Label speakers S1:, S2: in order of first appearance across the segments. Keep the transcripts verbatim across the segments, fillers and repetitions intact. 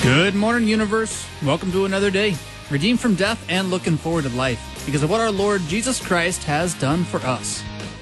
S1: Good morning, universe. Welcome to another day, redeemed from death and looking forward to life because of what our Lord Jesus Christ has done for us.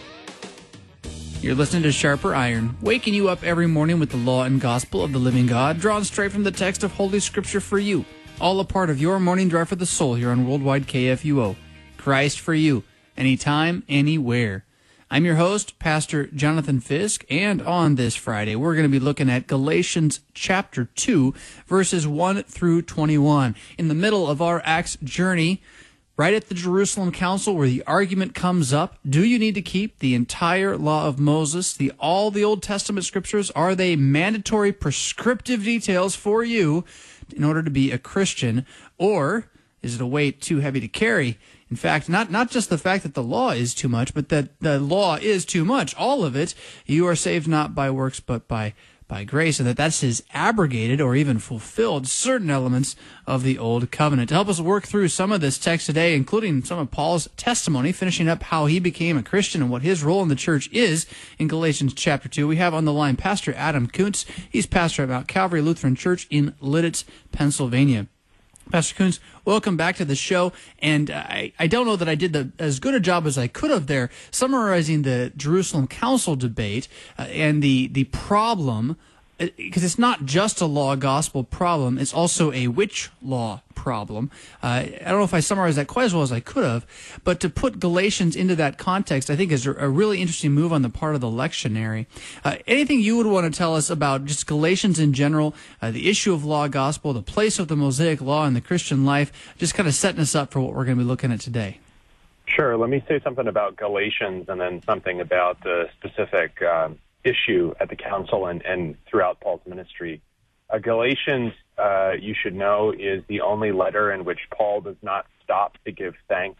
S1: You're listening to Sharper Iron, waking you up every morning with the law and gospel of the living God, drawn straight from the text of Holy Scripture for you. All a part of your morning drive for the soul here on Worldwide K F U O. Christ for you, anytime, anywhere. I'm your host, Pastor Jonathan Fisk, and on this Friday, we're going to be looking at Galatians chapter two, verses one through twenty-one. In the middle of our Acts journey, right at the Jerusalem Council where the argument comes up, do you need to keep the entire law of Moses, the all the Old Testament scriptures? Are they mandatory prescriptive details for you in order to be a Christian, or is it a weight too heavy to carry? In fact, not, not just the fact that the law is too much, but that the law is too much, all of it. You are saved not by works, but by, by grace, and that that's is abrogated or even fulfilled certain elements of the Old Covenant. To help us work through some of this text today, including some of Paul's testimony, finishing up how he became a Christian and what his role in the church is in Galatians chapter two, we have on the line Pastor Adam Kuntz. He's pastor at Mount Calvary Lutheran Church in Lititz, Pennsylvania. Pastor Kuntz, welcome back to the show, and I, I don't know that I did the, as good a job as I could have there summarizing the Jerusalem Council debate uh, and the, the problem, because it's not just a law-gospel problem, it's also a which law problem. Uh, I don't know if I summarized that quite as well as I could have, but to put Galatians into that context, I think is a, a really interesting move on the part of the lectionary. Uh, anything you would want to tell us about just Galatians in general, uh, the issue of law-gospel, the place of the Mosaic Law in the Christian life, just kind of setting us up for what we're going to be looking at today?
S2: Sure. Let me say something about Galatians and then something about the specific um, issue at the council and, and throughout Paul's ministry. Uh, Galatians, uh, you should know, is the only letter in which Paul does not stop to give thanks.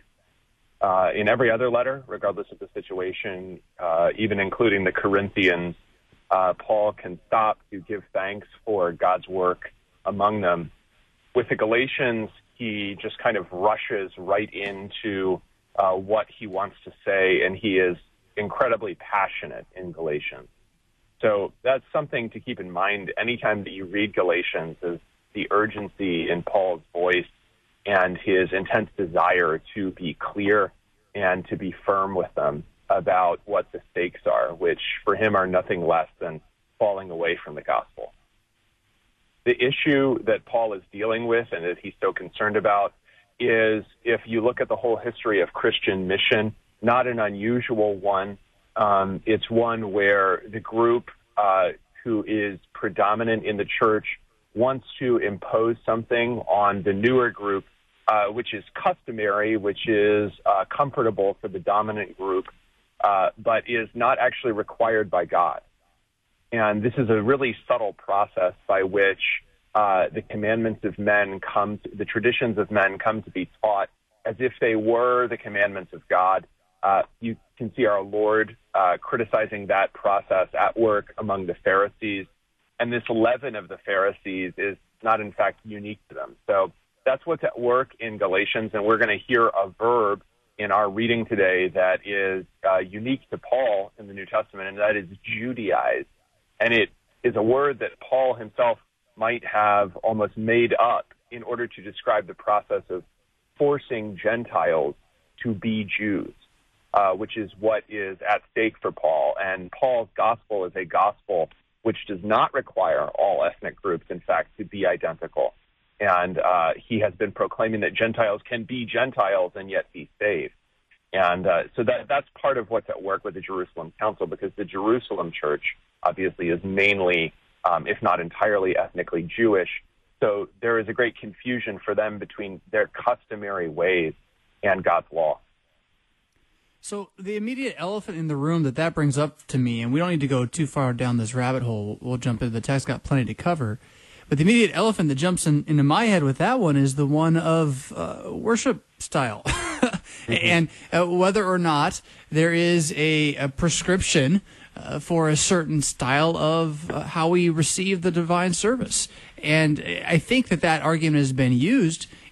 S2: Uh, in every other letter, regardless of the situation, uh, even including the Corinthians, uh, Paul can stop to give thanks for God's work among them. With the Galatians, he just kind of rushes right into uh, what he wants to say, and he is incredibly passionate in Galatians. So that's something to keep in mind anytime that you read Galatians, is the urgency in Paul's voice and his intense desire to be clear and to be firm with them about what the stakes are, which for him are nothing less than falling away from the gospel. The issue that Paul is dealing with and that he's so concerned about is, if you look at the whole history of Christian mission, not an unusual one. Um, it's one where the group uh, who is predominant in the church wants to impose something on the newer group, uh, which is customary, which is uh, comfortable for the dominant group, uh, but is not actually required by God. And this is a really subtle process by which uh, the commandments of men come, to, the traditions of men come to be taught as if they were the commandments of God. Uh, you can see our Lord uh, criticizing that process at work among the Pharisees. And this leaven of the Pharisees is not, in fact, unique to them. So that's what's at work in Galatians. And we're going to hear a verb in our reading today that is uh, unique to Paul in the New Testament, and that is Judaize. And it is a word that Paul himself might have almost made up in order to describe the process of forcing Gentiles to be Jews. Uh, which is what is at stake for Paul. And Paul's gospel is a gospel which does not require all ethnic groups, in fact, to be identical. And uh, he has been proclaiming that Gentiles can be Gentiles and yet be saved. And uh, so that that's part of what's at work with the Jerusalem Council, because the Jerusalem church obviously is mainly, um, if not entirely, ethnically Jewish. So there is a great confusion for them between their customary ways and God's law.
S1: So the immediate elephant in the room that that brings up to me, and we don't need to go too far down this rabbit hole, we'll jump into the text, got plenty to cover, but the immediate elephant that jumps in, into my head with that one is the one of uh, worship style. mm-hmm. And uh, whether or not there is a, a prescription uh, for a certain style of uh, how we receive the divine service. And I think that that argument has been used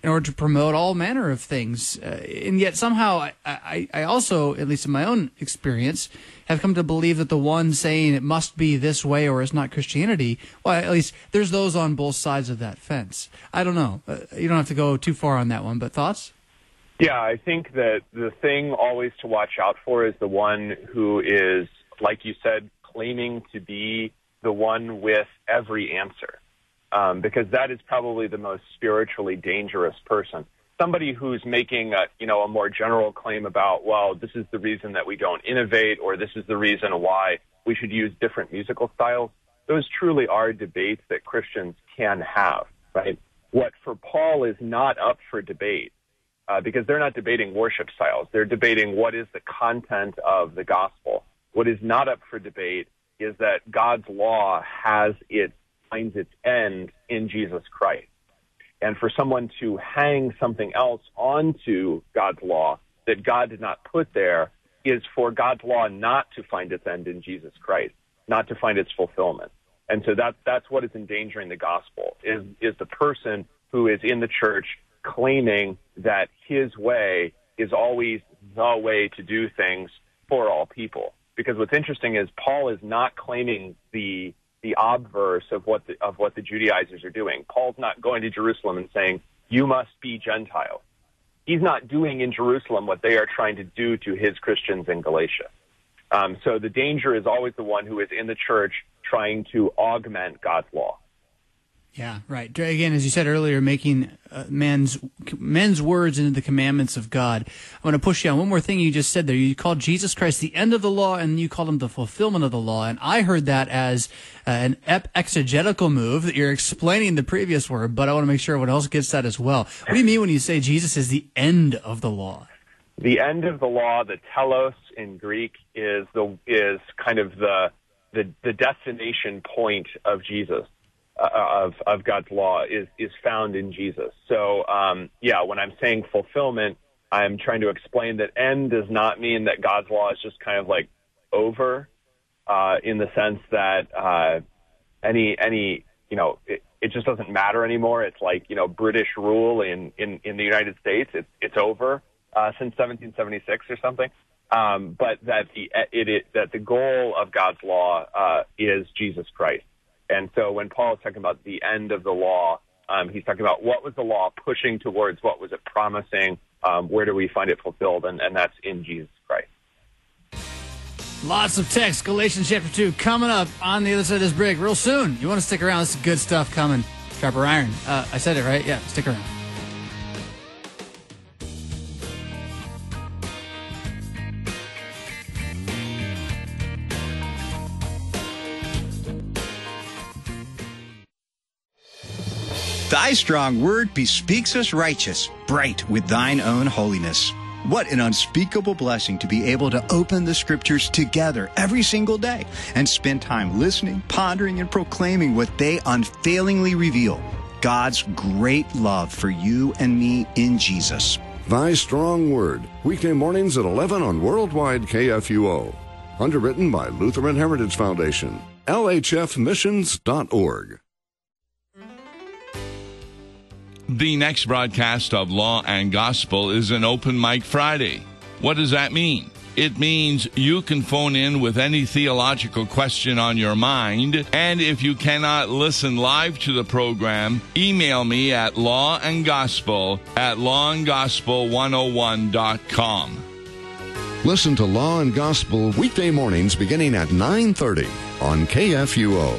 S1: in order to promote all manner of things. Uh, and yet somehow I, I, I also, at least in my own experience, have come to believe that the one saying it must be this way or it's not Christianity, well, at least there's those on both sides of that fence. I don't know. Uh, you don't have to go too far on that one, but thoughts?
S2: Yeah, I think that the thing always to watch out for is the one who is, like you said, claiming to be the one with every answer, um, because that is probably the most spiritually dangerous person. Somebody who's making a, you know, a more general claim about, well, this is the reason that we don't innovate, or this is the reason why we should use different musical styles. Those truly are debates that Christians can have, right? What for Paul is not up for debate, uh, because they're not debating worship styles. They're debating what is the content of the gospel. What is not up for debate is that God's law has its, finds its end in Jesus Christ. And for someone to hang something else onto God's law that God did not put there is for God's law not to find its end in Jesus Christ, not to find its fulfillment. And so that's, that's what is endangering the gospel, is, is the person who is in the church claiming that his way is always the way to do things for all people. Because what's interesting is Paul is not claiming the the obverse of what the, of what the Judaizers are doing. Paul's not going to Jerusalem and saying, you must be Gentile. He's not doing in Jerusalem what they are trying to do to his Christians in Galatia. Um, so the danger is always the one who is in the church trying to augment God's law.
S1: Yeah, right. Again, as you said earlier, making uh, men's men's words into the commandments of God. I want to push you on one more thing you just said there. You called Jesus Christ the end of the law, and you called him the fulfillment of the law. And I heard that as uh, an ep- exegetical move, that you're explaining the previous word, but I want to make sure everyone else gets that as well. What do you mean when you say Jesus is the end of the law?
S2: The end of the law, the telos in Greek, is the is kind of the the, the destination point of Jesus. Uh, of, of God's law is, is found in Jesus. So, um, yeah, when I'm saying fulfillment, I'm trying to explain that end does not mean that God's law is just kind of like over, uh, in the sense that, uh, any, any, you know, it, it just doesn't matter anymore. It's like, you know, British rule in, in, in the United States. It's, it's over, uh, since seventeen seventy-six or something. Um, but that the, it, it, that the goal of God's law, uh, is Jesus Christ. And so when Paul is talking about the end of the law, um, he's talking about what was the law pushing towards, what was it promising, um, where do we find it fulfilled, and, and that's in Jesus Christ.
S1: Lots of text, Galatians chapter two, coming up on the other side of this break real soon. You want to stick around, this is good stuff coming. Sharper Iron. Uh, I said it right? Yeah, stick around.
S3: Thy strong word bespeaks us righteous, bright with thine own holiness. What an unspeakable blessing to be able to open the scriptures together every single day and spend time listening, pondering, and proclaiming what they unfailingly reveal. God's great love for you and me in Jesus.
S4: Thy Strong Word, weekday mornings at eleven on Worldwide K F U O. Underwritten by Lutheran Heritage Foundation, L H F missions dot org.
S5: The next broadcast of Law and Gospel is an Open Mic Friday. What does that mean? It means you can phone in with any theological question on your mind, and if you cannot listen live to the program, email me at lawandgospel at law and gospel one oh one dot com.
S4: Listen to Law and Gospel weekday mornings beginning at nine thirty on K F U O.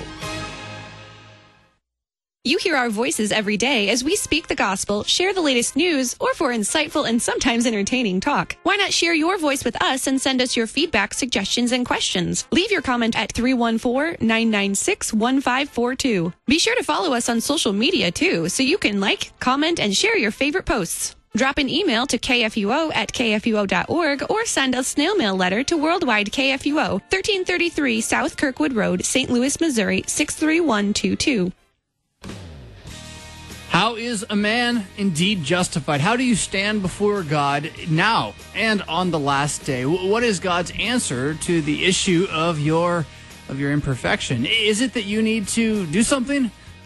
S6: You hear our voices every day as we speak the gospel, share the latest news, or for insightful and sometimes entertaining talk. Why not share your voice with us and send us your feedback, suggestions, and questions? Leave your comment at three one four, nine nine six, one five four two. Be sure to follow us on social media, too, so you can like, comment, and share your favorite posts. Drop an email to k f u o at k f u o dot org or send a snail mail letter to Worldwide K F U O, thirteen thirty-three South Kirkwood Road, Saint Louis, Missouri, six three one two two.
S1: How is a man indeed justified? How do you stand before God now and on the last day? What is God's answer to the issue of your of your imperfection? Is it that you need to do something,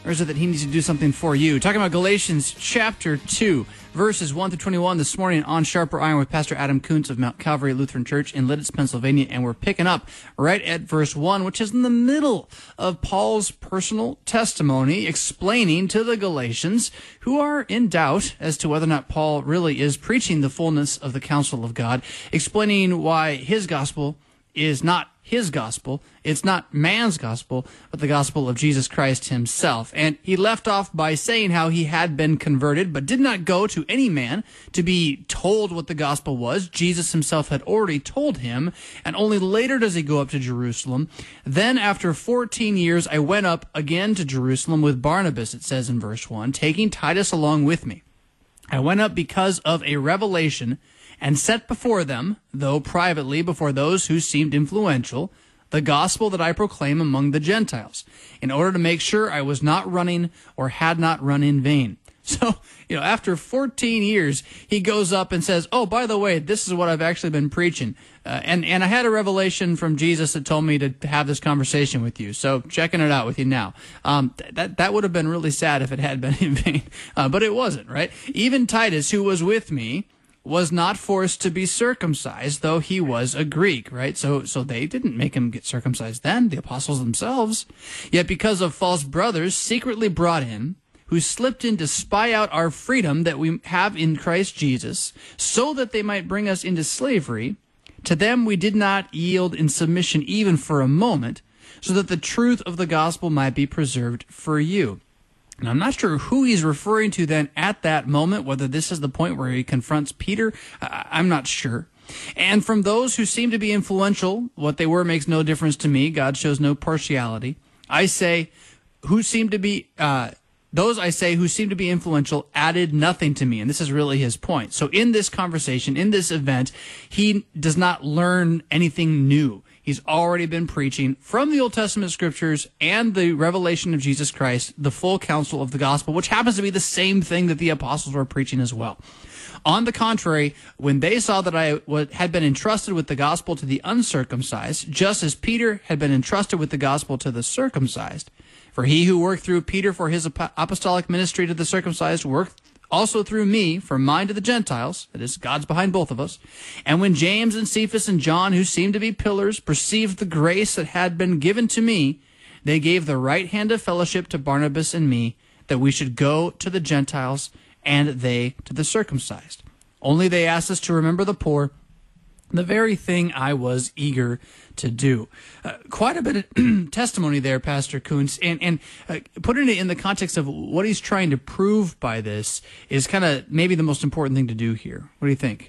S1: or is it that he needs to do something for you? Talking about Galatians chapter two, verses one through twenty-one this morning on Sharper Iron with Pastor Adam Kuntz of Mount Calvary Lutheran Church in Lititz, Pennsylvania. And we're picking up right at verse one, which is in the middle of Paul's personal testimony, explaining to the Galatians who are in doubt as to whether or not Paul really is preaching the fullness of the counsel of God, explaining why his gospel is not his gospel. It's not man's gospel, but the gospel of Jesus Christ himself. And he left off by saying how he had been converted, but did not go to any man to be told what the gospel was. Jesus himself had already told him, and only later does he go up to Jerusalem. Then after fourteen years, I went up again to Jerusalem with Barnabas, it says in verse one, taking Titus along with me. I went up because of a revelation and set before them, though privately before those who seemed influential, the gospel that I proclaim among the Gentiles, in order to make sure I was not running or had not run in vain. So, you know, after fourteen years, he goes up and says, oh, by the way, this is what I've actually been preaching. Uh, and, and I had a revelation from Jesus that told me to have this conversation with you. So checking it out with you now. Um, th- that, that would have been really sad if it had been in vain. Uh, but it wasn't, right? Even Titus, who was with me, was not forced to be circumcised, though he was a Greek, right? So so they didn't make him get circumcised then, the apostles themselves. Yet because of false brothers secretly brought in, who slipped in to spy out our freedom that we have in Christ Jesus, so that they might bring us into slavery, to them we did not yield in submission even for a moment, so that the truth of the gospel might be preserved for you. And I'm not sure who he's referring to then at that moment, whether this is the point where he confronts Peter. I'm not sure. And from those who seem to be influential, what they were makes no difference to me. God shows no partiality. I say, who seem to be, uh, those I say who seem to be influential added nothing to me. And this is really his point. So in this conversation, in this event, he does not learn anything new. He's already been preaching from the Old Testament scriptures and the revelation of Jesus Christ, the full counsel of the gospel, which happens to be the same thing that the apostles were preaching as well. On the contrary, when they saw that I had been entrusted with the gospel to the uncircumcised, just as Peter had been entrusted with the gospel to the circumcised, for he who worked through Peter for his apostolic ministry to the circumcised worked also through me for mine to the Gentiles, that is, God's behind both of us. And when James and Cephas and John, who seemed to be pillars, perceived the grace that had been given to me, they gave the right hand of fellowship to Barnabas and me, that we should go to the Gentiles and they to the circumcised. Only they asked us to remember the poor, the very thing I was eager to do. Uh, quite a bit of testimony there, Pastor Kuntz, and, and uh, putting it in the context of what he's trying to prove by this is kind of maybe the most important thing to do here. What do you think?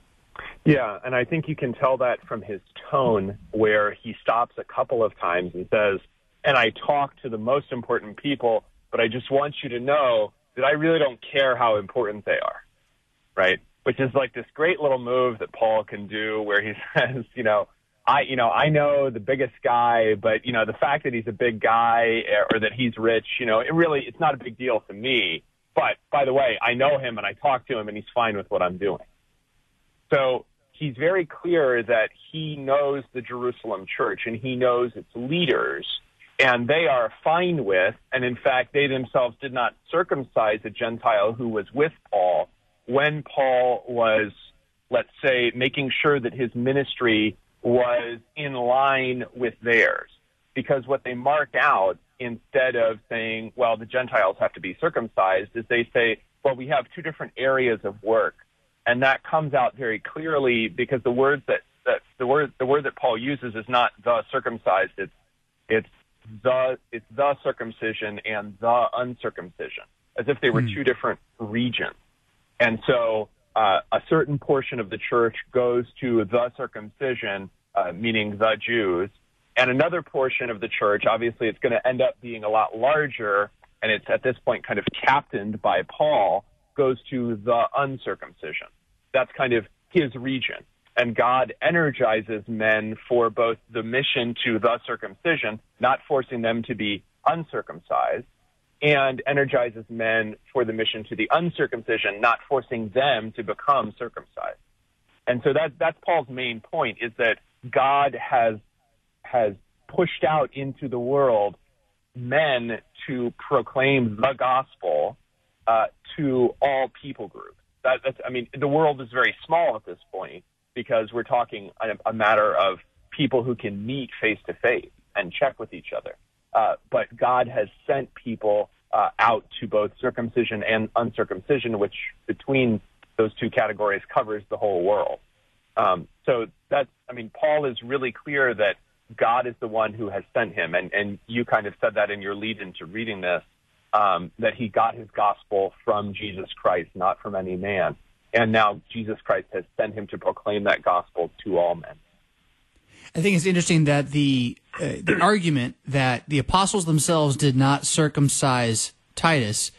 S2: Yeah, and I think you can tell that from his tone, where he stops a couple of times and says, and I talk to the most important people, but I just want you to know that I really don't care how important they are, right? Which is like this great little move that Paul can do where he says, you know, I, you know, I know the biggest guy, but, you know, the fact that he's a big guy or that he's rich, you know, it really, it's not a big deal to me. But by the way, I know him and I talk to him and he's fine with what I'm doing. So he's very clear that he knows the Jerusalem church and he knows its leaders, and they are fine with, and in fact, they themselves did not circumcise a Gentile who was with Paul when Paul was, let's say, making sure that his ministry was in line with theirs. Because what they mark out, instead of saying, well, the Gentiles have to be circumcised, is they say, well, we have two different areas of work. And that comes out very clearly because the word that, that the word the word that Paul uses is not the circumcised, it's it's the it's the circumcision and the uncircumcision, as if they were mm. two different regions. And so uh, a certain portion of the church goes to the circumcision, uh, meaning the Jews, and another portion of the church, obviously it's going to end up being a lot larger, and it's at this point kind of captained by Paul, goes to the uncircumcision. That's kind of his region. And God energizes men for both the mission to the circumcision, not forcing them to be uncircumcised, and energizes men for the mission to the uncircumcision, not forcing them to become circumcised. And so that that's Paul's main point, is that God has has pushed out into the world men to proclaim the gospel uh, to all people groups. That, that's, I mean, the world is very small at this point because we're talking a, a matter of people who can meet face to face and check with each other. Uh, but God has sent people uh, out to both circumcision and uncircumcision, which between those two categories covers the whole world. Um, so that's, I mean, Paul is really clear that God is the one who has sent him. And, and you kind of said that in your lead into reading this, um, that he got his gospel from Jesus Christ, not from any man. And now Jesus Christ has sent him to proclaim that gospel to all men.
S1: I think it's interesting that the uh, the argument that the apostles themselves did not circumcise Titus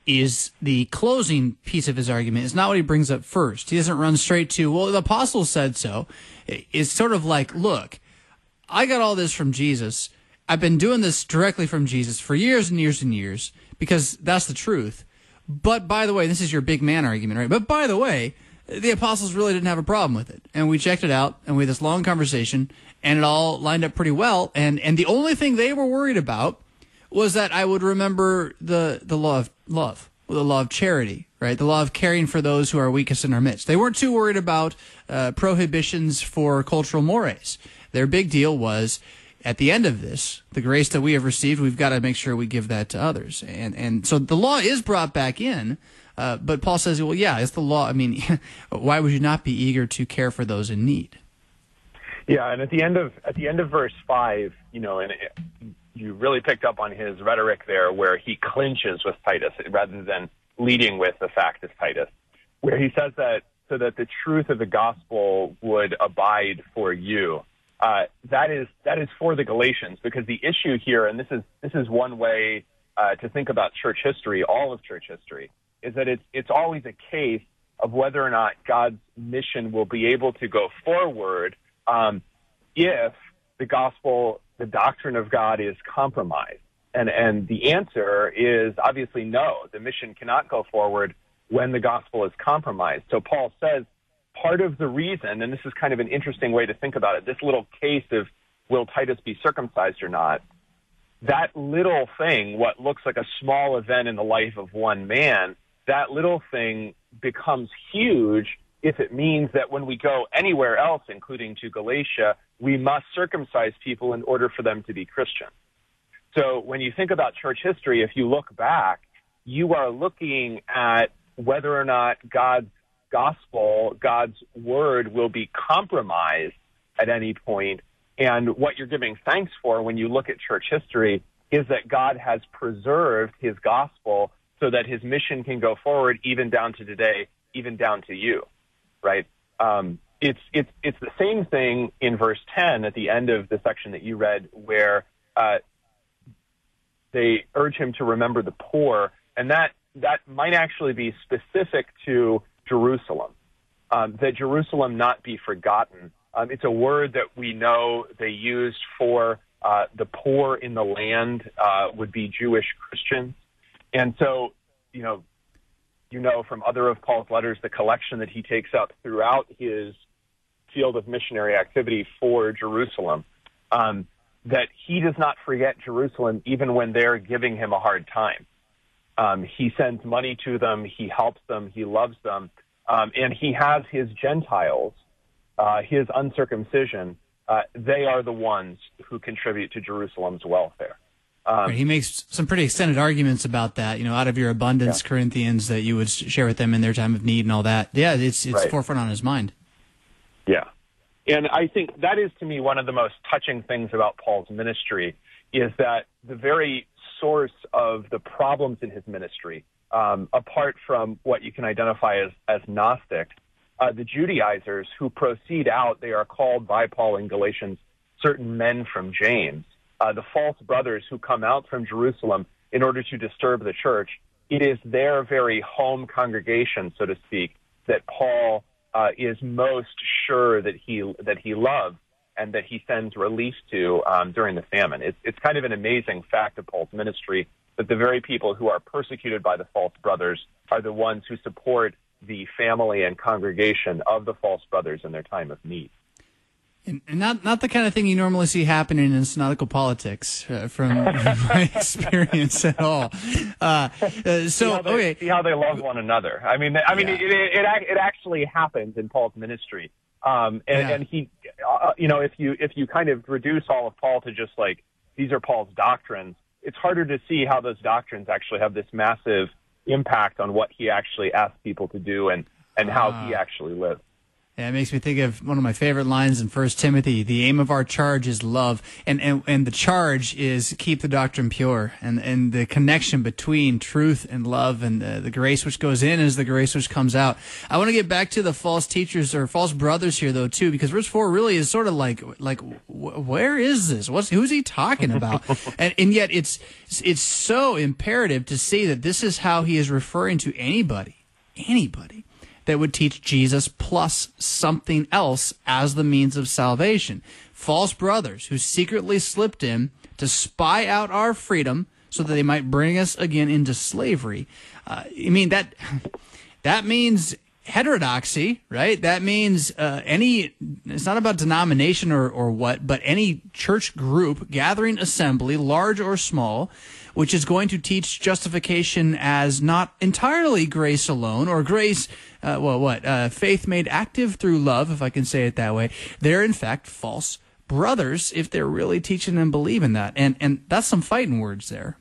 S1: is the closing piece of his argument. It's not what he brings up first. He doesn't run straight to, well, the apostles said so. It's sort of like, look, I got all this from Jesus. I've been doing this directly from Jesus for years and years and years because that's the truth. But by the way, this is your big man argument, right? But by the way, the apostles really didn't have a problem with it. And we checked it out, and we had this long conversation, and it all lined up pretty well. And, and the only thing they were worried about was that I would remember the, the law of love, the law of charity, right? The law of caring for those who are weakest in our midst. They weren't too worried about uh, prohibitions for cultural mores. Their big deal was, at the end of this, the grace that we have received, we've got to make sure we give that to others. And and so the law is brought back in, uh, but Paul says, well, yeah, it's the law. I mean, why would you not be eager to care for those in need?
S2: Yeah, and at the end of at the end of verse five, you know, and it, you really picked up on his rhetoric there, where he clinches with Titus rather than leading with the fact of Titus, where he says that so that the truth of the gospel would abide for you. Uh, that is that is for the Galatians, because the issue here, and this is this is one way uh, to think about church history, all of church history, is that it's it's always a case of whether or not God's mission will be able to go forward um, if the gospel, the doctrine of God, is compromised. And and the answer is obviously no. The mission cannot go forward when the gospel is compromised. So Paul says, part of the reason, and this is kind of an interesting way to think about it, this little case of will Titus be circumcised or not, that little thing, what looks like a small event in the life of one man, that little thing becomes huge if it means that when we go anywhere else, including to Galatia, we must circumcise people in order for them to be Christian. So when you think about church history, if you look back, you are looking at whether or not God's gospel, God's word, will be compromised at any point. And what you're giving thanks for when you look at church history is that God has preserved his gospel so that his mission can go forward even down to today, even down to you, right? Um, it's, it's, it's the same thing in verse ten at the end of the section that you read, where uh, they urge him to remember the poor, and that, that might actually be specific to Jerusalem, um, that Jerusalem not be forgotten. Um, it's a word that we know they used for uh, the poor in the land uh, would be Jewish Christians. And so, you know, you know from other of Paul's letters, the collection that he takes up throughout his field of missionary activity for Jerusalem, um, that he does not forget Jerusalem even when they're giving him a hard time. Um, he sends money to them, he helps them, he loves them, um, and he has his Gentiles, uh, his uncircumcision, uh, they are the ones who contribute to Jerusalem's welfare. Um,
S1: right, he makes some pretty extended arguments about that, you know, out of your abundance, yeah. Corinthians, that you would share with them in their time of need and all that. Yeah, it's it's
S2: right.
S1: forefront on his mind.
S2: Yeah. And I think that is, to me, one of the most touching things about Paul's ministry is that the very source of the problems in his ministry, um, apart from what you can identify as, as Gnostic, uh, the Judaizers who proceed out, they are called by Paul in Galatians certain men from James, uh, the false brothers who come out from Jerusalem in order to disturb the church. It is their very home congregation, so to speak, that Paul uh, is most sure that he that he loves and that he sends relief to um, during the famine. It's, it's kind of an amazing fact of Paul's ministry that the very people who are persecuted by the false brothers are the ones who support the family and congregation of the false brothers in their time of need.
S1: And not not the kind of thing you normally see happening in synodical politics, uh, from, from my experience at all. Uh, uh, so
S2: see they,
S1: okay,
S2: see how they love one another. I mean, I mean,
S1: Yeah.
S2: it, it it it actually happens in Paul's ministry. Um, and,
S1: Yeah.
S2: and he, uh, you know, if you if you kind of reduce all of Paul to just like these are Paul's doctrines, it's harder to see how those doctrines actually have this massive impact on what he actually asked people to do and and how he actually lived.
S1: Yeah, it makes me think of one of my favorite lines in First Timothy. The aim of our charge is love, and, and and the charge is keep the doctrine pure, and and the connection between truth and love, and the, the grace which goes in is the grace which comes out. I want to get back to the false teachers or false brothers here, though, too, because verse four really is sort of like like wh- where is this? What's who's he talking about? and and yet it's it's so imperative to see that this is how he is referring to anybody, anybody. that would teach Jesus plus something else as the means of salvation. False brothers who secretly slipped in to spy out our freedom so that they might bring us again into slavery. Uh, I mean, that that means heterodoxy, right? That means uh, any, it's not about denomination or, or what, but any church group, gathering assembly, large or small, which is going to teach justification as not entirely grace alone, or grace, uh, well, what, uh, faith made active through love, if I can say it that way. They're, in fact, false brothers if they're really teaching and believing that. And, and that's some fighting words there.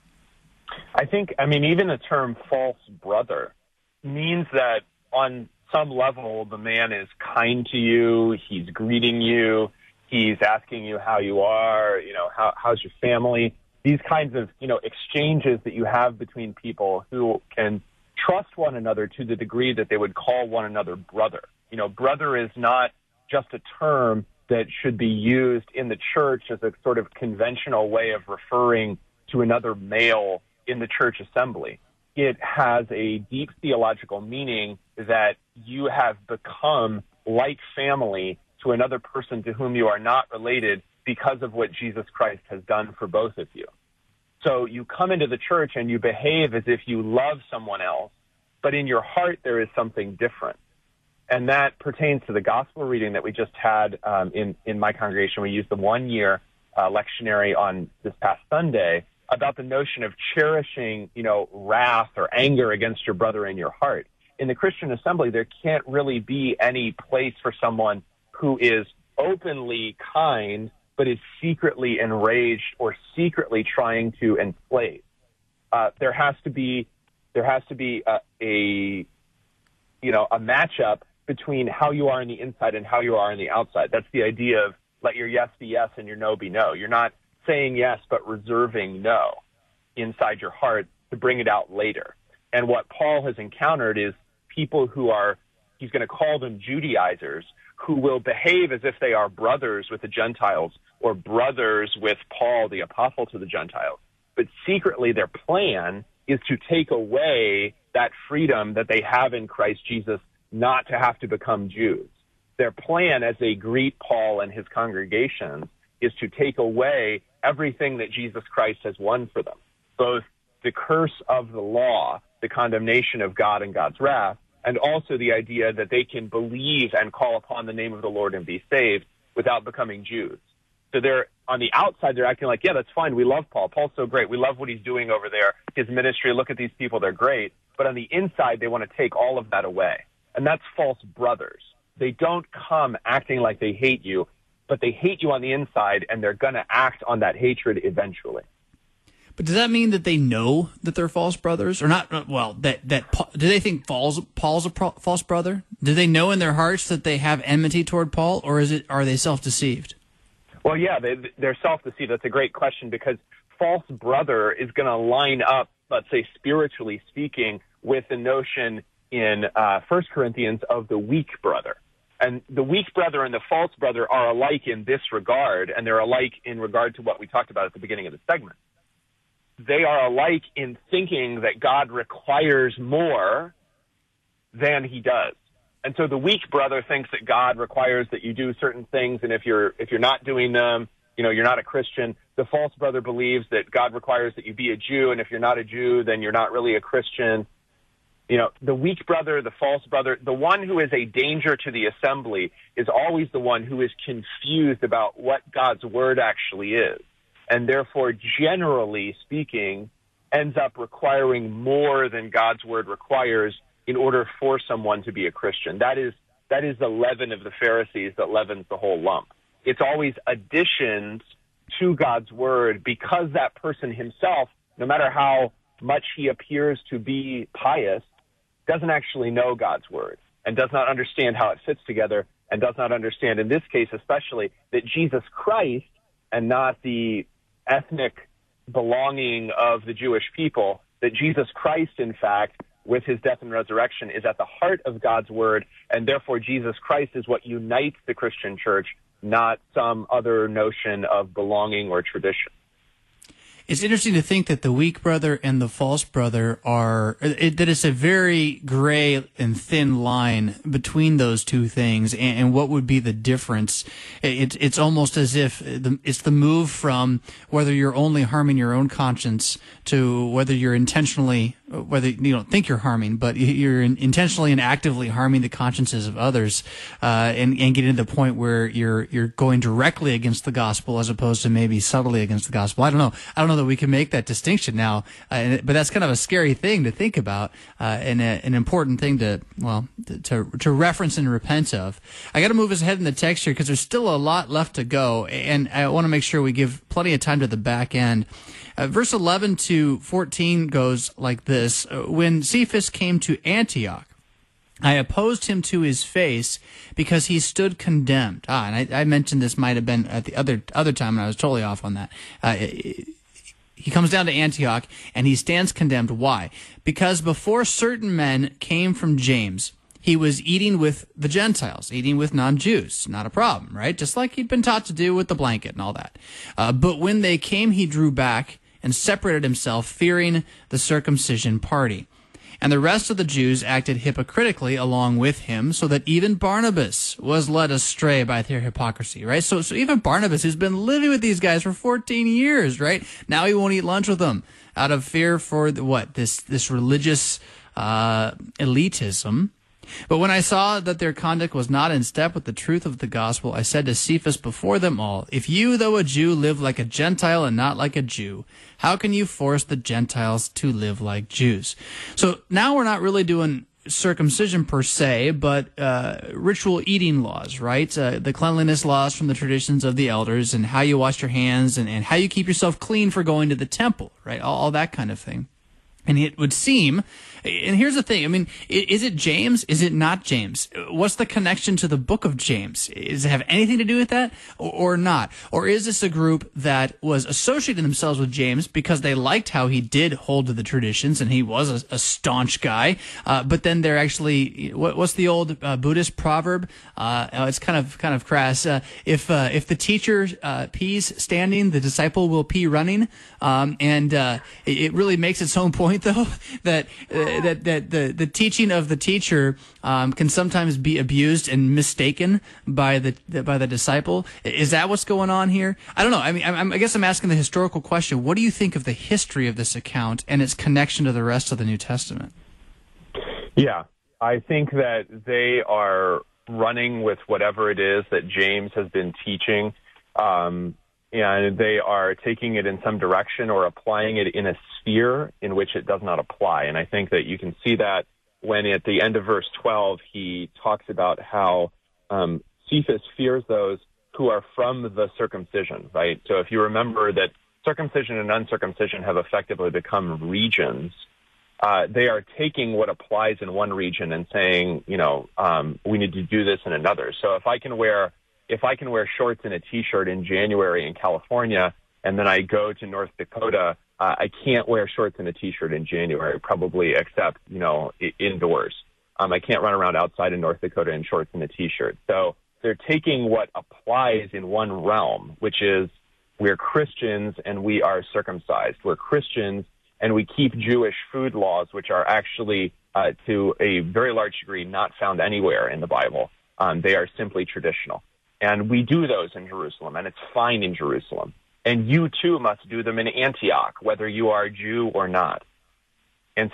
S2: I think, I mean, even the term false brother means that on some level, the man is kind to you, he's greeting you, he's asking you how you are, you know, how, how's your family? These kinds of, you know, exchanges that you have between people who can trust one another to the degree that they would call one another brother. You know, brother is not just a term that should be used in the church as a sort of conventional way of referring to another male in the church assembly. It has a deep theological meaning that you have become like family to another person to whom you are not related because of what Jesus Christ has done for both of you. So you come into the church and you behave as if you love someone else, but in your heart there is something different. And that pertains to the gospel reading that we just had um, in, in my congregation. We used the one-year uh, lectionary on this past Sunday about the notion of cherishing, you know, wrath or anger against your brother in your heart. In the Christian assembly, there can't really be any place for someone who is openly kind but is secretly enraged or secretly trying to enslave. Uh, there has to be there has to be a, a you know a matchup between how you are on the inside and how you are on the outside. That's the idea of let your yes be yes and your no be no. You're not saying yes but reserving no inside your heart to bring it out later. And what Paul has encountered is people who are, he's going to call them Judaizers, who will behave as if they are brothers with the Gentiles or brothers with Paul, the apostle to the Gentiles. But secretly their plan is to take away that freedom that they have in Christ Jesus not to have to become Jews. Their plan as they greet Paul and his congregation is to take away everything that Jesus Christ has won for them, both the curse of the law, the condemnation of God and God's wrath, and also the idea that they can believe and call upon the name of the Lord and be saved without becoming Jews. So they're on the outside, they're acting like, yeah, that's fine. We love Paul. Paul's so great. We love what he's doing over there. His ministry, look at these people. They're great. But on the inside, they want to take all of that away. And that's false brothers. They don't come acting like they hate you, but they hate you on the inside, and they're going to act on that hatred eventually.
S1: But does that mean that they know that they're false brothers, or not? Well, that that do they think Paul's Paul's a pro, false brother? Do they know in their hearts that they have enmity toward Paul, or is it are they self-deceived?
S2: Well, yeah, they, they're self-deceived. That's a great question because false brother is going to line up, let's say, spiritually speaking, with the notion in uh, First Corinthians of the weak brother. And the weak brother and the false brother are alike in this regard, and they're alike in regard to what we talked about at the beginning of the segment. They are alike in thinking that God requires more than he does. And so the weak brother thinks that God requires that you do certain things, and if you're if you're not doing them, you know, you're not a Christian. The false brother believes that God requires that you be a Jew, and if you're not a Jew, then you're not really a Christian. You know, the weak brother, the false brother, the one who is a danger to the assembly is always the one who is confused about what God's word actually is, and therefore, generally speaking, ends up requiring more than God's word requires in order for someone to be a Christian. That is that is the leaven of the Pharisees that leavens the whole lump. It's always additions to God's word because that person himself, no matter how much he appears to be pious, doesn't actually know God's word and does not understand how it fits together and does not understand, in this case especially, that Jesus Christ and not the ethnic belonging of the Jewish people, that Jesus Christ, in fact, with his death and resurrection, is at the heart of God's word, and therefore Jesus Christ is what unites the Christian church, not some other notion of belonging or tradition.
S1: It's interesting to think that the weak brother and the false brother are, it, that it's a very gray and thin line between those two things, and, and what would be the difference. It, it's almost as if the, it's the move from whether you're only harming your own conscience to whether you're intentionally, whether you don't think you're harming, but you're intentionally and actively harming the consciences of others, uh, and, and getting to the point where you're you're going directly against the gospel as opposed to maybe subtly against the gospel. I don't know. I don't know that we can make that distinction now, uh, but that's kind of a scary thing to think about, uh, and a, an important thing to well to to reference and repent of. I got to move us ahead in the text here because there's still a lot left to go, and I want to make sure we give plenty of time to the back end. Uh, verse eleven to fourteen goes like this: When Cephas came to Antioch, I opposed him to his face because he stood condemned. Ah, and I, I mentioned this might have been at the other other time, and I was totally off on that. Uh, he comes down to Antioch, and he stands condemned. Why? Because before certain men came from James, he was eating with the Gentiles, eating with non-Jews. Not a problem, right? Just like he'd been taught to do with the blanket and all that. Uh, but when they came, he drew back and separated himself, fearing the circumcision party. And the rest of the Jews acted hypocritically along with him, so that even Barnabas was led astray by their hypocrisy, right? So, so even Barnabas, who's been living with these guys for fourteen years, right? Now he won't eat lunch with them out of fear for the, what? This, this religious, uh, elitism. But when I saw that their conduct was not in step with the truth of the gospel, I said to Cephas before them all, if you, though a Jew, live like a Gentile and not like a Jew, how can you force the Gentiles to live like Jews? So now we're not really doing circumcision per se, but uh, ritual eating laws, right? Uh, the cleanliness laws from the traditions of the elders, and how you wash your hands, and, and how you keep yourself clean for going to the temple, right? All, all that kind of thing. And it would seem, and here's the thing, I mean, is it James? Is it not James? What's the connection to the book of James? Does it have anything to do with that or, or not? Or is this a group that was associating themselves with James because they liked how he did hold to the traditions and he was a, a staunch guy, uh, but then they're actually, what, what's the old uh, Buddhist proverb? Uh, it's kind of kind of crass. Uh, if uh, if the teacher uh, pees standing, the disciple will pee running. Um, and uh, it, it really makes its own point, though, that uh, that that the the teaching of the teacher um, can sometimes be abused and mistaken by the by the disciple. Is that what's going on here? I don't know. I mean, I, I guess I'm asking the historical question. What do you think of the history of this account and its connection to the rest of the New Testament?
S2: Yeah, I think that they are running with whatever it is that James has been teaching. Um, and they are taking it in some direction or applying it in a sphere in which it does not apply. And I think that you can see that when at the end of verse twelve, he talks about how um, Cephas fears those who are from the circumcision, right? So if you remember that circumcision and uncircumcision have effectively become regions, uh, they are taking what applies in one region and saying, you know, um, we need to do this in another. So if I can wear If I can wear shorts and a T-shirt in January in California, and then I go to North Dakota, uh, I can't wear shorts and a T-shirt in January, probably, except, you know, I- indoors. Um, I can't run around outside in North Dakota in shorts and a T-shirt. So they're taking what applies in one realm, which is we're Christians and we are circumcised. We're Christians and we keep Jewish food laws, which are actually, uh, to a very large degree, not found anywhere in the Bible. Um, they are simply traditional. And we do those in Jerusalem, and it's fine in Jerusalem. And you, too, must do them in Antioch, whether you are a Jew or not. And so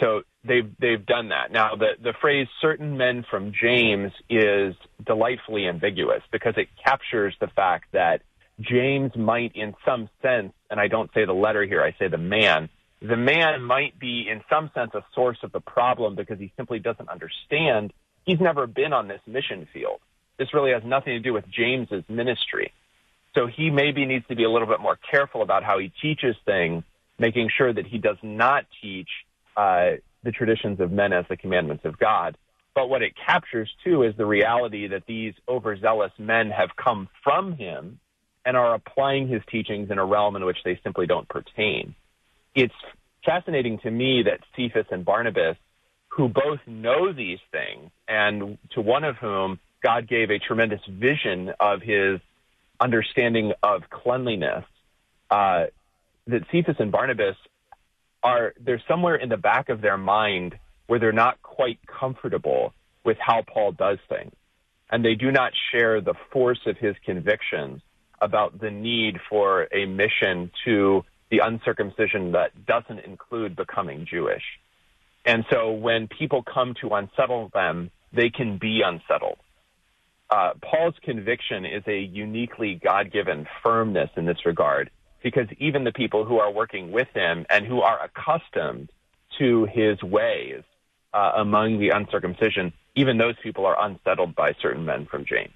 S2: they've they've done that. Now, the, the phrase certain men from James is delightfully ambiguous because it captures the fact that James might, in some sense, and I don't say the letter here, I say the man, the man might be, in some sense, a source of the problem because he simply doesn't understand. He's never been on this mission field. This really has nothing to do with James's ministry. So he maybe needs to be a little bit more careful about how he teaches things, making sure that he does not teach uh, the traditions of men as the commandments of God. But what it captures, too, is the reality that these overzealous men have come from him and are applying his teachings in a realm in which they simply don't pertain. It's fascinating to me that Cephas and Barnabas, who both know these things, and to one of whom God gave a tremendous vision of his understanding of cleanliness, uh, that Cephas and Barnabas are, they're somewhere in the back of their mind where they're not quite comfortable with how Paul does things. And they do not share the force of his convictions about the need for a mission to the uncircumcision that doesn't include becoming Jewish. And so when people come to unsettle them, they can be unsettled. Uh, Paul's conviction is a uniquely God-given firmness in this regard, because even the people who are working with him and who are accustomed to his ways uh, among the uncircumcision, even those people are unsettled by certain men from James.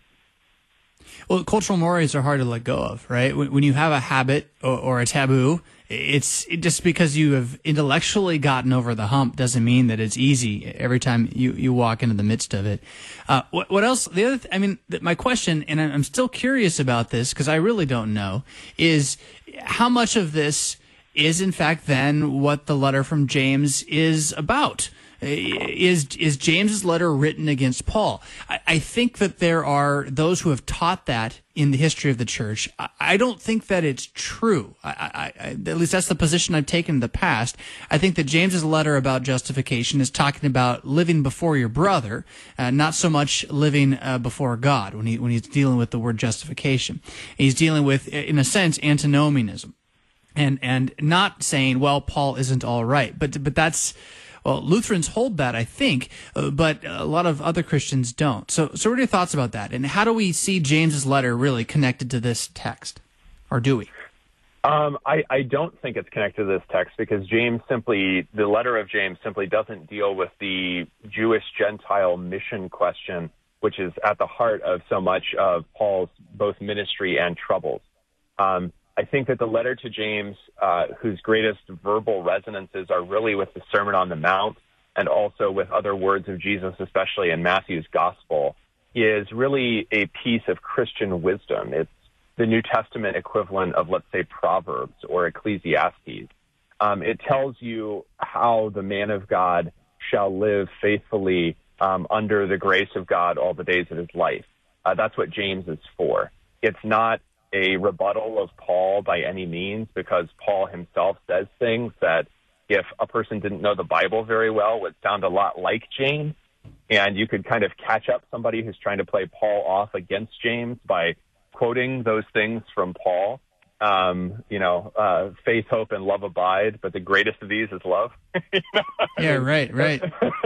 S1: Well, cultural mores are hard to let go of, right? When, when you have a habit or, or a taboo, it's it, just because you have intellectually gotten over the hump doesn't mean that it's easy every time you, you walk into the midst of it. Uh, what, what else? The other, th- I mean, th- my question, and I'm still curious about this because I really don't know, is how much of this is in fact then what the letter from James is about? Is is James's letter written against Paul? I, I think that there are those who have taught that in the history of the church. I, I don't think that it's true. I, I, I, at least that's the position I've taken in the past. I think that James's letter about justification is talking about living before your brother, uh, not so much living uh, before God when he when he's dealing with the word justification. He's dealing with, in a sense, antinomianism, and and not saying, well, Paul isn't all right, but but that's. Well, Lutherans hold that, I think, uh, but a lot of other Christians don't. So, so what are your thoughts about that? And how do we see James's letter really connected to this text? Or do we?
S2: Um, I, I don't think it's connected to this text because James simply, the letter of James simply doesn't deal with the Jewish-Gentile mission question, which is at the heart of so much of Paul's both ministry and troubles. Um, I think that the letter to James, uh, whose greatest verbal resonances are really with the Sermon on the Mount and also with other words of Jesus, especially in Matthew's Gospel, is really a piece of Christian wisdom. It's the New Testament equivalent of, let's say, Proverbs or Ecclesiastes. Um, it tells you how the man of God shall live faithfully um, under the grace of God all the days of his life. Uh, that's what James is for. It's not a rebuttal of Paul by any means, because Paul himself says things that if a person didn't know the Bible very well would sound a lot like James, and you could kind of catch up somebody who's trying to play Paul off against James by quoting those things from Paul. Um, you know, uh, faith, hope, and love abide, but the greatest of these is love. You know?
S1: Yeah, right, right.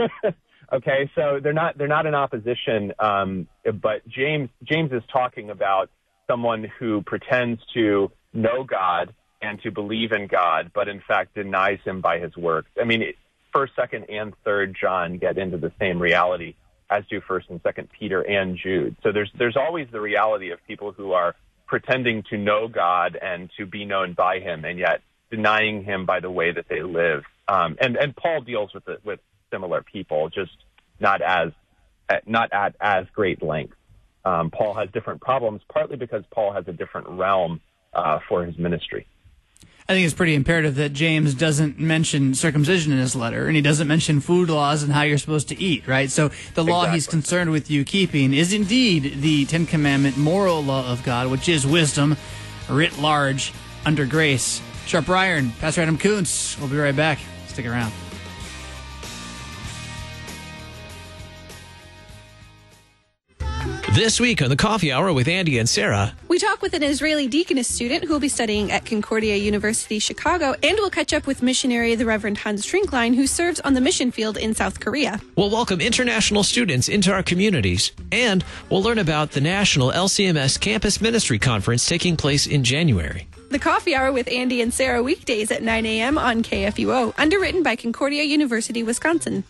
S2: Okay, so they're not they're not in opposition, um, but James James is talking about someone who pretends to know God and to believe in God, but in fact denies him by his works. I mean, First, Second, and Third John get into the same reality, as do First and Second Peter and Jude. So there's there's always the reality of people who are pretending to know God and to be known by him, and yet denying him by the way that they live. Um, and and Paul deals with it, with similar people, just not as at, not at as great length. Um, Paul has different problems, partly because Paul has a different realm uh, for his ministry.
S1: I think it's pretty imperative that James doesn't mention circumcision in his letter, and he doesn't mention food laws and how you're supposed to eat, right? So the law
S2: Exactly.
S1: he's concerned with you keeping is indeed the Ten Commandment moral law of God, which is wisdom writ large under grace. Sharper Iron, Pastor Adam Koontz. We'll be right back. Stick around.
S7: This week on the Coffee Hour with Andy and Sarah,
S6: we talk with an Israeli deaconess student who will be studying at Concordia University, Chicago, and we'll catch up with missionary the Reverend Hans Trinklein, who serves on the mission field in South Korea.
S7: We'll welcome international students into our communities, and we'll learn about the National L C M S Campus Ministry Conference taking place in January.
S6: The Coffee Hour with Andy and Sarah, weekdays at nine a.m. on K F U O, underwritten by Concordia University, Wisconsin.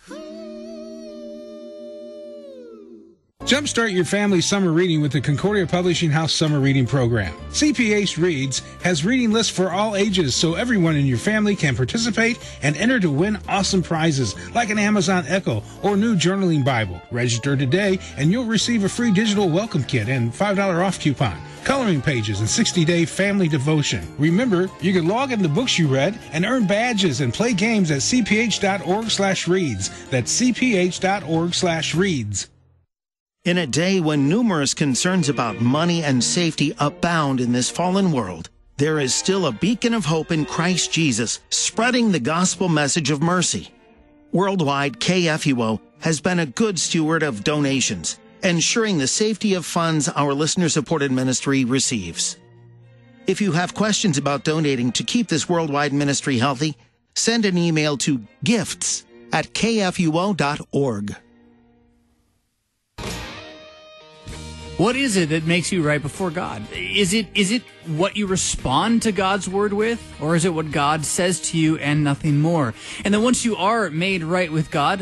S8: Jumpstart your family's summer reading with the Concordia Publishing House Summer Reading Program. C P H Reads has reading lists for all ages so everyone in your family can participate and enter to win awesome prizes like an Amazon Echo or new journaling Bible. Register today and you'll receive a free digital welcome kit and five dollars off coupon, coloring pages, and sixty-day family devotion. Remember, you can log in the books you read and earn badges and play games at c p h dot org slash reads. That's c p h dot org slash reads.
S9: In a day when numerous concerns about money and safety abound in this fallen world, there is still a beacon of hope in Christ Jesus, spreading the gospel message of mercy. Worldwide, K F U O has been a good steward of donations, ensuring the safety of funds our listener-supported ministry receives. If you have questions about donating to keep this worldwide ministry healthy, send an email to gifts at k f u o dot org.
S1: What is it that makes you right before God? Is it is it what you respond to God's word with, or is it what God says to you and nothing more? And then once you are made right with God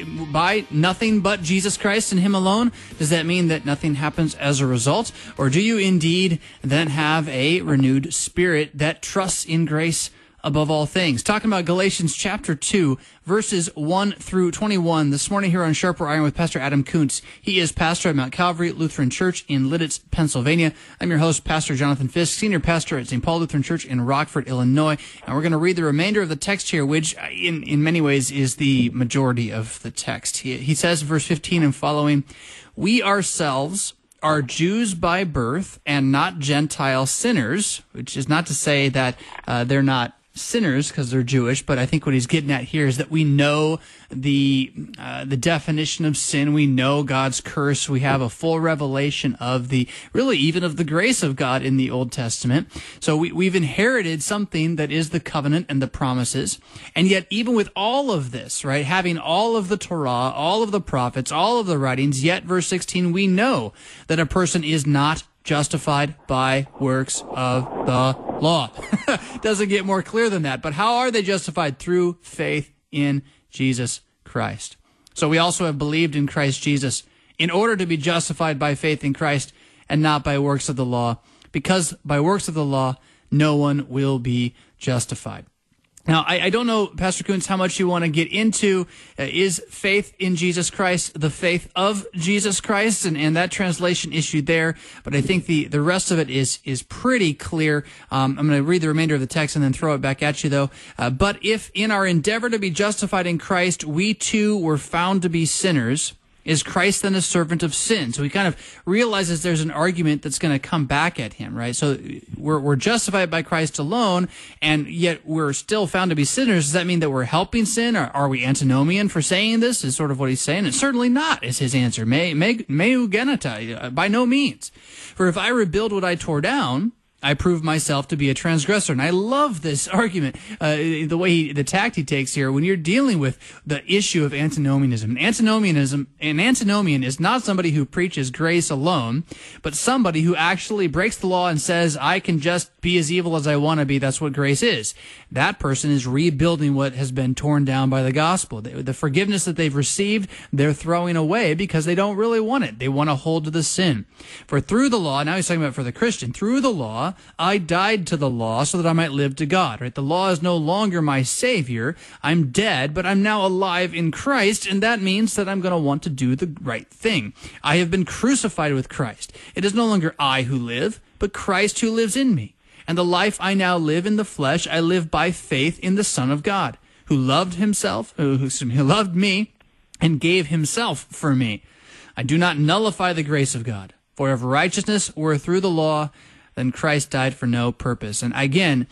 S1: by nothing but Jesus Christ and Him alone, does that mean that nothing happens as a result? Or do you indeed then have a renewed spirit that trusts in grace above all things? Talking about Galatians chapter two, verses one through twenty-one, this morning here on Sharper Iron with Pastor Adam Kuntz. He is pastor at Mount Calvary Lutheran Church in Lidditz, Pennsylvania. I'm your host, Pastor Jonathan Fisk, senior pastor at Saint Paul Lutheran Church in Rockford, Illinois. And we're going to read the remainder of the text here, which in, in many ways is the majority of the text. He, he says, verse fifteen and following, "We ourselves are Jews by birth and not Gentile sinners," which is not to say that uh, they're not sinners because they're Jewish, but I think what he's getting at here is that we know the uh, the definition of sin. We know God's curse. We have a full revelation of the, really even of the grace of God in the Old Testament. So we, we've inherited something that is the covenant and the promises. And yet even with all of this, right, having all of the Torah, all of the prophets, all of the writings, yet verse sixteen, we know that a person is not justified by works of the law. Doesn't get more clear than that. But how are they justified? Through faith in Jesus Christ. So we also have believed in Christ Jesus in order to be justified by faith in Christ and not by works of the law, because by works of the law, no one will be justified. Now, I, I don't know, Pastor Kuntz, how much you want to get into uh, is faith in Jesus Christ the faith of Jesus Christ, and, and that translation issue there. But I think the, the rest of it is is pretty clear. Um, I'm going to read the remainder of the text and then throw it back at you, though. Uh, but if in our endeavor to be justified in Christ, we too were found to be sinners, is Christ then a servant of sin? So he kind of realizes there's an argument that's going to come back at him, right? So we're, we're justified by Christ alone, and yet we're still found to be sinners. Does that mean that we're helping sin? Or are we antinomian for saying this, is sort of what he's saying? And certainly not, is his answer. Me, me, meu genita, by no means. For if I rebuild what I tore down, I prove myself to be a transgressor. And I love this argument, uh, the way he, the tact he takes here when you're dealing with the issue of antinomianism. Antinomianism, an antinomian is not somebody who preaches grace alone, but somebody who actually breaks the law and says, I can just be as evil as I want to be. That's what grace is. That person is rebuilding what has been torn down by the gospel. The, the forgiveness that they've received, they're throwing away because they don't really want it. They want to hold to the sin. For through the law, now he's talking about for the Christian, through the law, I died to the law so that I might live to God, right? The law is no longer my savior. I'm dead, but I'm now alive in Christ, and that means that I'm going to want to do the right thing. I have been crucified with Christ. It is no longer I who live, but Christ who lives in me. And the life I now live in the flesh, I live by faith in the Son of God, who loved himself, who, who loved me, and gave himself for me. I do not nullify the grace of God, for if righteousness were through the law, then Christ died for no purpose. And again,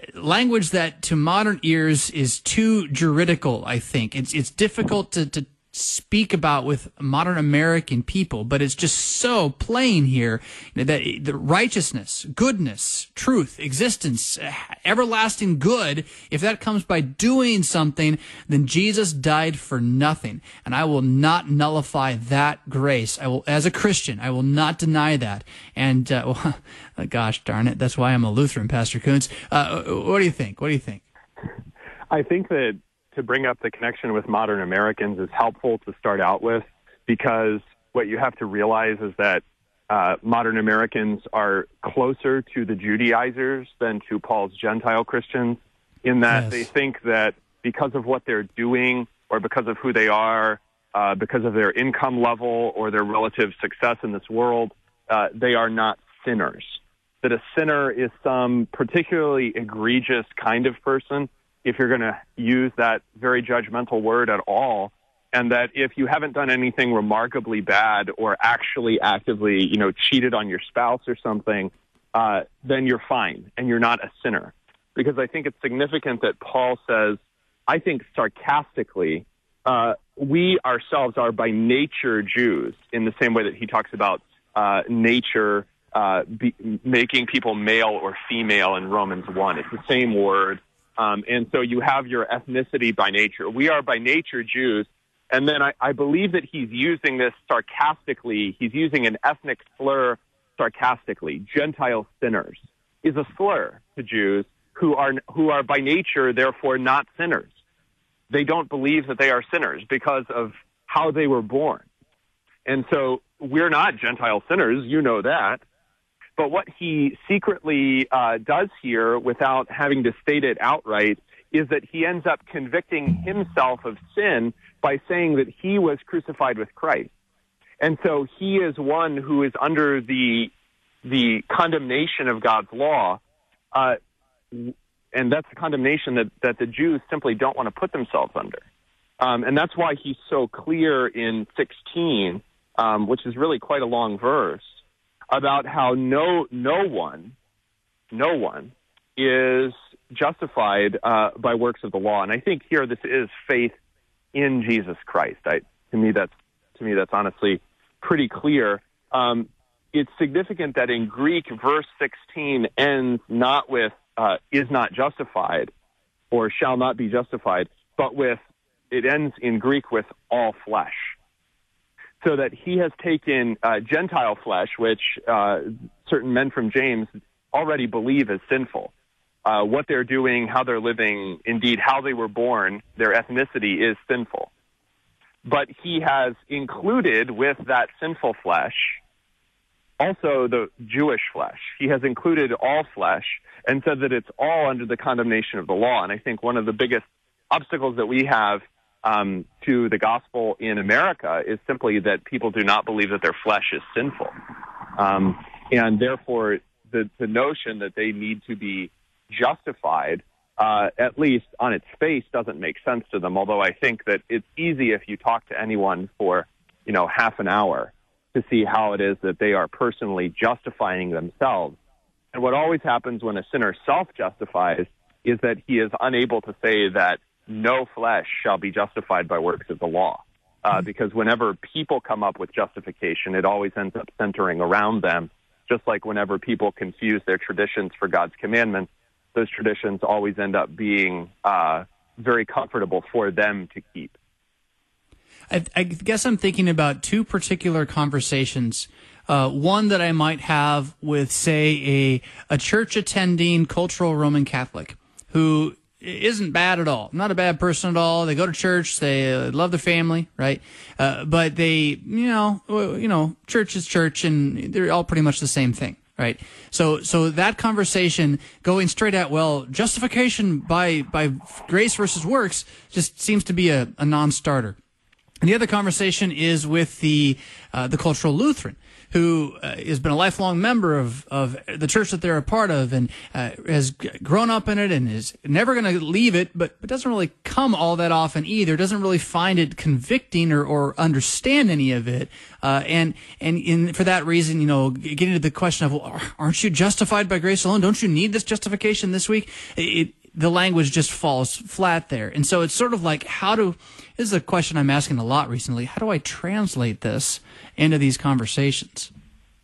S1: language that to modern ears is too juridical, I think. It's it's difficult to, to speak about with modern American people, but it's just so plain here that the righteousness, goodness, truth, existence, everlasting good, if that comes by doing something, then Jesus died for nothing. And I will not nullify that grace. I will, as a Christian, I will not deny that. And, uh, well, gosh darn it, that's why I'm a Lutheran, Pastor Kuntz. Uh, what do you think? What do you think?
S2: I think that to bring up the connection with modern Americans is helpful to start out with, because what you have to realize is that uh, modern Americans are closer to the Judaizers than to Paul's Gentile Christians, in that yes. they think that because of what they're doing or because of who they are, uh, because of their income level or their relative success in this world, uh, they are not sinners. That a sinner is some particularly egregious kind of person, if you're going to use that very judgmental word at all, and that if you haven't done anything remarkably bad or actually actively, you know, cheated on your spouse or something, uh, then you're fine and you're not a sinner. Because I think it's significant that Paul says, I think sarcastically, uh, we ourselves are by nature Jews, in the same way that he talks about uh, nature uh, be, making people male or female in Romans one. It's the same word. Um, and so you have your ethnicity by nature. We are by nature Jews. And then I, I believe that he's using this sarcastically. He's using an ethnic slur sarcastically. Gentile sinners is a slur to Jews who are who are by nature, therefore, not sinners. They don't believe that they are sinners because of how they were born. And so we're not Gentile sinners. You know that. But what he secretly uh, does here, without having to state it outright, is that he ends up convicting himself of sin by saying that he was crucified with Christ. And so he is one who is under the the condemnation of God's law, uh, and that's the condemnation that, that the Jews simply don't want to put themselves under. Um, and that's why he's so clear in sixteen, um, which is really quite a long verse, about how no no one, no one is justified uh, by works of the law. And I think here this is faith in Jesus Christ. I, to me, that's to me that's honestly pretty clear. Um, it's significant that in Greek, verse sixteen ends not with uh, is not justified or shall not be justified, but with it ends in Greek with all flesh. So that he has taken uh, Gentile flesh, which uh, certain men from James already believe is sinful. Uh, what they're doing, how they're living, indeed how they were born, their ethnicity is sinful. But he has included with that sinful flesh also the Jewish flesh. He has included all flesh and said that it's all under the condemnation of the law. And I think one of the biggest obstacles that we have Um, to the gospel in America is simply that people do not believe that their flesh is sinful. Um, and therefore, the, the notion that they need to be justified, uh, at least on its face, doesn't make sense to them. Although I think that it's easy if you talk to anyone for, you know, half an hour to see how it is that they are personally justifying themselves. And what always happens when a sinner self-justifies is that he is unable to say that no flesh shall be justified by works of the law. Uh, because whenever people come up with justification, it always ends up centering around them. Just like whenever people confuse their traditions for God's commandments, those traditions always end up being uh, very comfortable for them to keep.
S1: I, I guess I'm thinking about two particular conversations. Uh, one that I might have with, say, a, a church-attending cultural Roman Catholic who isn't bad at all. Not a bad person at all. They go to church. They uh, love their family, right? Uh, but they, you know, you know, church is church, and they're all pretty much the same thing, right? So, so that conversation going straight at, well, justification by by grace versus works just seems to be a, a non-starter. And the other conversation is with the uh, the cultural Lutheran, who uh, has been a lifelong member of, of the church that they're a part of, and uh, has g- grown up in it and is never going to leave it, but, but doesn't really come all that often either, doesn't really find it convicting or, or understand any of it. Uh, and and in, for that reason, you know, getting to the question of, well, aren't you justified by grace alone? Don't you need this justification this week? It, the language just falls flat there. And so it's sort of like, how do, this is a question I'm asking a lot recently, how do I translate this into these conversations?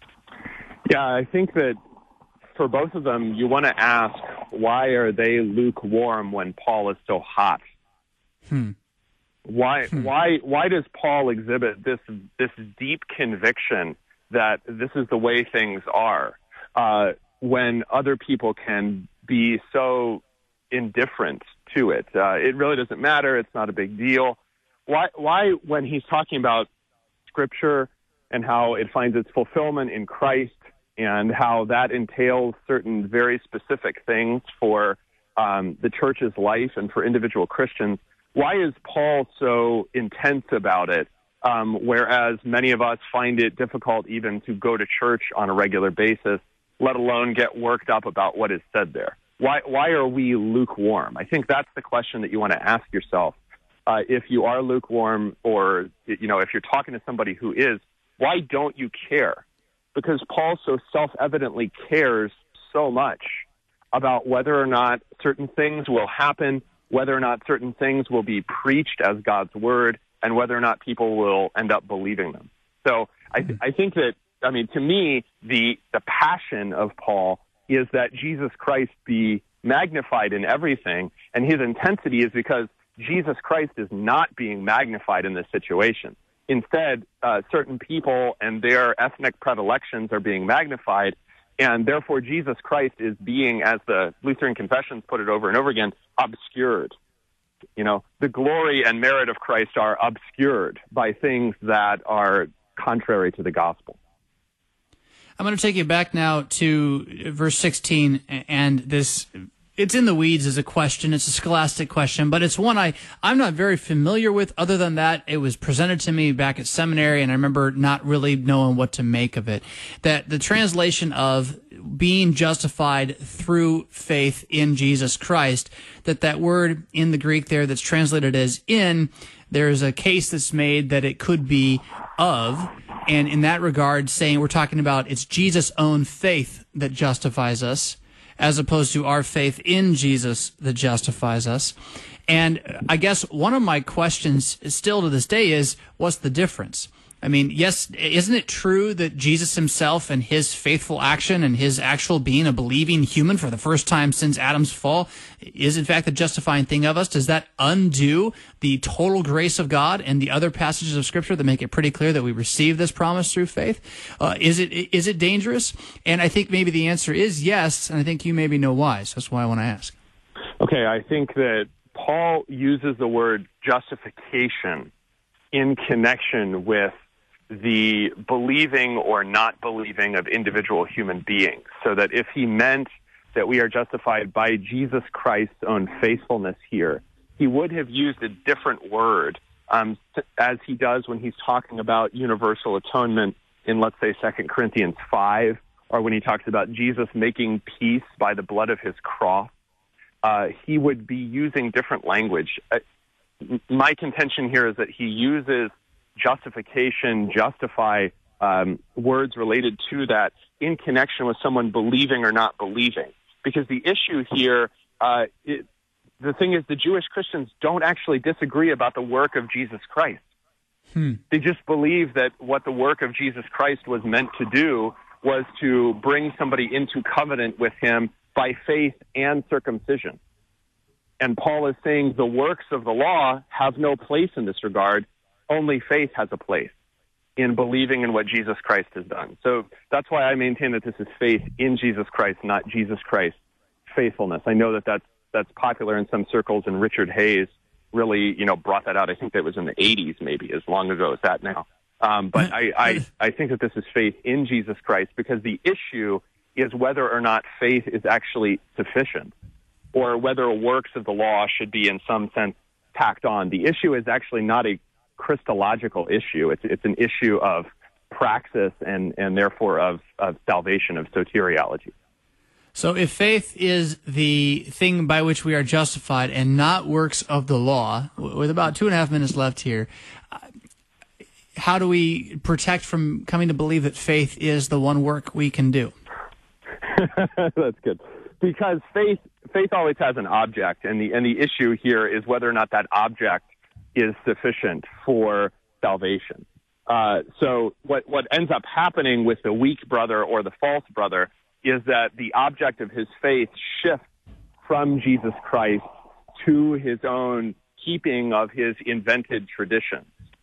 S2: Yeah, I think that for both of them, you want to ask, why are they lukewarm when Paul is so hot?
S1: Hmm.
S2: Why,
S1: hmm.
S2: why, why does Paul exhibit this, this deep conviction that this is the way things are, uh, when other people can be so indifferent to it? Uh, it really doesn't matter. It's not a big deal. Why, why, when he's talking about Scripture and how it finds its fulfillment in Christ and how that entails certain very specific things for um, the church's life and for individual Christians, why is Paul so intense about it, um, whereas many of us find it difficult even to go to church on a regular basis, let alone get worked up about what is said there? Why, why are we lukewarm? I think that's the question that you want to ask yourself. Uh, if you are lukewarm, or, you know, if you're talking to somebody who is, why don't you care? Because Paul so self-evidently cares so much about whether or not certain things will happen, whether or not certain things will be preached as God's word, and whether or not people will end up believing them. So I, th- I think that, I mean, to me, the the passion of Paul is that Jesus Christ be magnified in everything, and his intensity is because Jesus Christ is not being magnified in this situation. Instead, uh, certain people and their ethnic predilections are being magnified, and therefore Jesus Christ is being, as the Lutheran confessions put it over and over again, obscured. You know, the glory and merit of Christ are obscured by things that are contrary to the gospel.
S1: I'm going to take you back now to verse sixteen, and this, it's in the weeds as a question. It's a scholastic question, but it's one I, I'm not very familiar with. Other than that, it was presented to me back at seminary, and I remember not really knowing what to make of it. That the translation of being justified through faith in Jesus Christ, that that word in the Greek there that's translated as in, there's a case that's made that it could be of, and in that regard, saying we're talking about it's Jesus' own faith that justifies us, as opposed to our faith in Jesus that justifies us. And I guess one of my questions still to this day is, what's the difference? I mean, yes, isn't it true that Jesus himself and his faithful action and his actual being a believing human for the first time since Adam's fall is in fact the justifying thing of us? Does that undo the total grace of God and the other passages of Scripture that make it pretty clear that we receive this promise through faith? Uh, is it is it dangerous? And I think maybe the answer is yes, and I think you maybe know why, so that's why I want to ask.
S2: Okay, I think that Paul uses the word justification in connection with the believing or not believing of individual human beings, so that if he meant that we are justified by Jesus Christ's own faithfulness here, he would have used a different word, um, as he does when he's talking about universal atonement in, let's say, Second Corinthians five, or when he talks about Jesus making peace by the blood of his cross. Uh, he would be using different language. Uh, my contention here is that he uses justification, justify, um, words related to that in connection with someone believing or not believing. Because the issue here, uh, it, the thing is, the Jewish Christians don't actually disagree about the work of Jesus Christ. Hmm. They just believe that what the work of Jesus Christ was meant to do was to bring somebody into covenant with him by faith and circumcision. And Paul is saying the works of the law have no place in this regard. Only faith has a place in believing in what Jesus Christ has done. So that's why I maintain that this is faith in Jesus Christ, not Jesus Christ's faithfulness. I know that that's, that's popular in some circles, and Richard Hayes really, you know, brought that out. I think that was in the eighties, maybe, as long ago as that now. Um, but I, I, I think that this is faith in Jesus Christ, because the issue is whether or not faith is actually sufficient, or whether works of the law should be in some sense tacked on. The issue is actually not a Christological issue. It's it's an issue of praxis and, and therefore of, of salvation, of soteriology.
S1: So if faith is the thing by which we are justified and not works of the law, with about two and a half minutes left here, how do we protect from coming to believe that faith is the one work we can do?
S2: That's good. Because faith faith always has an object, and the and the issue here is whether or not that object is sufficient for salvation. Uh, so what what ends up happening with the weak brother or the false brother is that the object of his faith shifts from Jesus Christ to his own keeping of his invented traditions.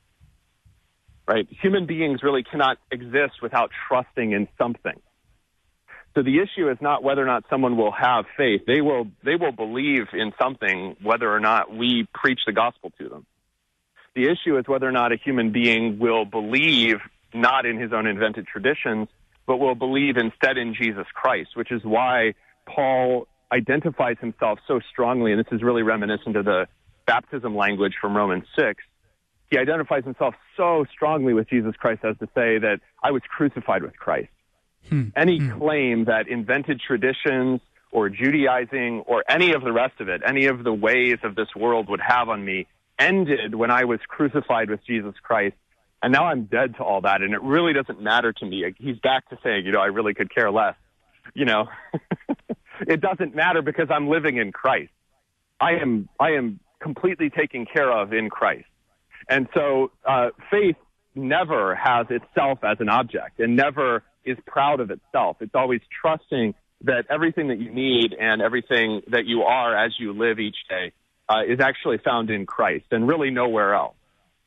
S2: Right? Human beings really cannot exist without trusting in something. So the issue is not whether or not someone will have faith. They will they will believe in something whether or not we preach the gospel to them. The issue is whether or not a human being will believe not in his own invented traditions, but will believe instead in Jesus Christ, which is why Paul identifies himself so strongly, and this is really reminiscent of the baptism language from Romans six. He identifies himself so strongly with Jesus Christ as to say that I was crucified with Christ. Hmm. Any hmm. claim that invented traditions or Judaizing or any of the rest of it, any of the ways of this world would have on me, ended when I was crucified with Jesus Christ, and now I'm dead to all that, and it really doesn't matter to me. He's back to saying, you know, I really could care less. You know, it doesn't matter because I'm living in Christ. I am, I am completely taken care of in Christ. And so uh, faith never has itself as an object and never is proud of itself. It's always trusting that everything that you need and everything that you are as you live each day uh, is actually found in Christ and really nowhere else.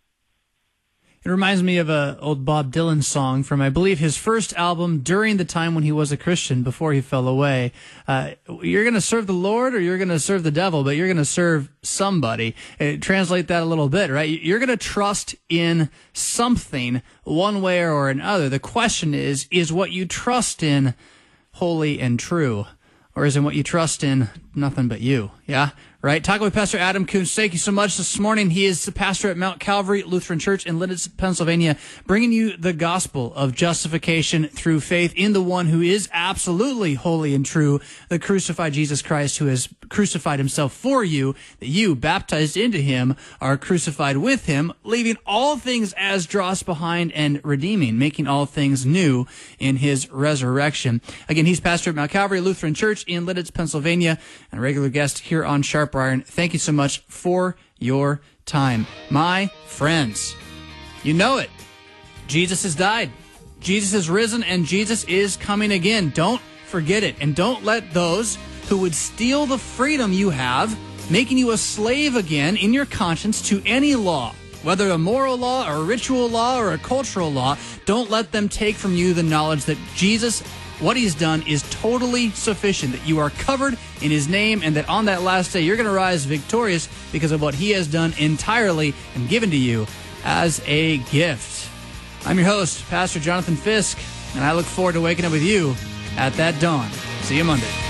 S1: It reminds me of a old Bob Dylan song from, I believe, his first album during the time when he was a Christian before he fell away. Uh, you're going to serve the Lord or you're going to serve the devil, but you're going to serve somebody. Uh, translate that a little bit, right? You're going to trust in something one way or another. The question is, is what you trust in holy and true? Or is it what you trust in nothing but you? Yeah? Right? Talking with Pastor Adam Koontz. Thank you so much this morning. He is the pastor at Mount Calvary Lutheran Church in Lidditz, Pennsylvania, bringing you the gospel of justification through faith in the one who is absolutely holy and true, the crucified Jesus Christ, who has crucified himself for you, that you, baptized into him, are crucified with him, leaving all things as dross behind and redeeming, making all things new in his resurrection. Again, he's pastor at Mount Calvary Lutheran Church in Lidditz, Pennsylvania, and a regular guest here on Sharp Iron. Thank you so much for your time. My friends, you know it. Jesus has died. Jesus has risen, and Jesus is coming again. Don't forget it. And don't let those who would steal the freedom you have, making you a slave again in your conscience to any law, whether a moral law or a ritual law or a cultural law, don't let them take from you the knowledge that Jesus, what he's done is totally sufficient, that you are covered in his name, and that on that last day you're going to rise victorious because of what he has done entirely and given to you as a gift. I'm your host, Pastor Jonathan Fisk, and I look forward to waking up with you at that dawn. See you Monday.